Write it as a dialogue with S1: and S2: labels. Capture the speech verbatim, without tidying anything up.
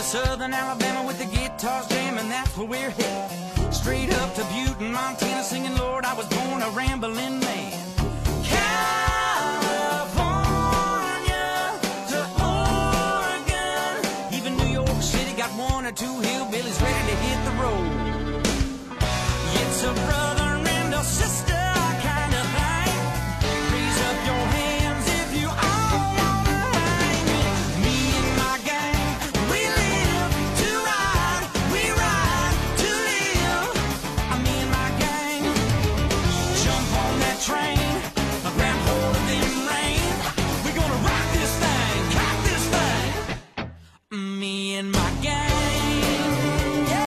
S1: southern Alabama with the guitars jamming, that's where we're headed. Straight up to Butte in Montana singing, Lord, I was born a rambling man.